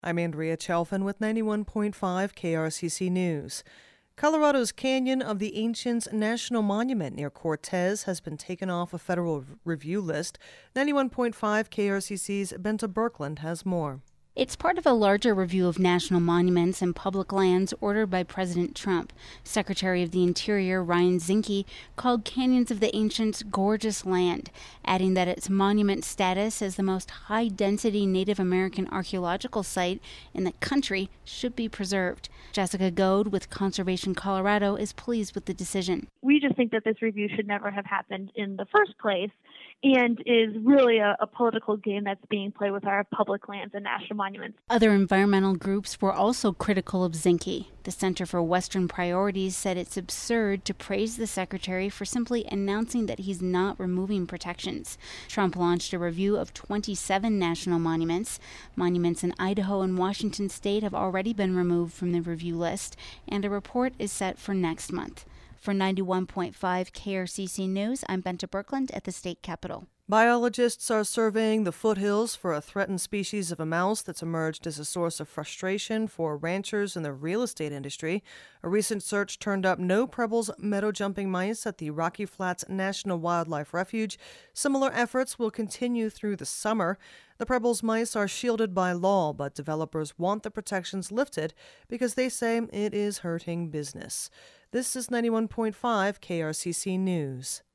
I'm Andrea Chalfin with 91.5 KRCC News. Colorado's Canyon of the Ancients National Monument near Cortez has been taken off a federal review list. 91.5 KRCC's Benta Birkeland has more. It's part of a larger review of national monuments and public lands ordered by President Trump. Secretary of the Interior Ryan Zinke called Canyons of the Ancients gorgeous land, adding that its monument status as the most high-density Native American archaeological site in the country should be preserved. Jessica Goad with Conservation Colorado is pleased with the decision. We just think that this review should never have happened in the first place and is really a political game that's being played with our public lands and national monuments. Other environmental groups were also critical of Zinke. The Center for Western Priorities said it's absurd to praise the secretary for simply announcing that he's not removing protections. Trump launched a review of 27 national monuments. Monuments in Idaho and Washington state have already been removed from the review list, and a report is set for next month. For 91.5 KRCC News, I'm Benta Birkeland at the state capitol. Biologists are surveying the foothills for a threatened species of a mouse that's emerged as a source of frustration for ranchers in the real estate industry. A recent search turned up no Preble's meadow jumping mice at the Rocky Flats National Wildlife Refuge. Similar efforts will continue through the summer. The Preble's mice are shielded by law, but developers want the protections lifted because they say it is hurting business. This is 91.5 KRCC News.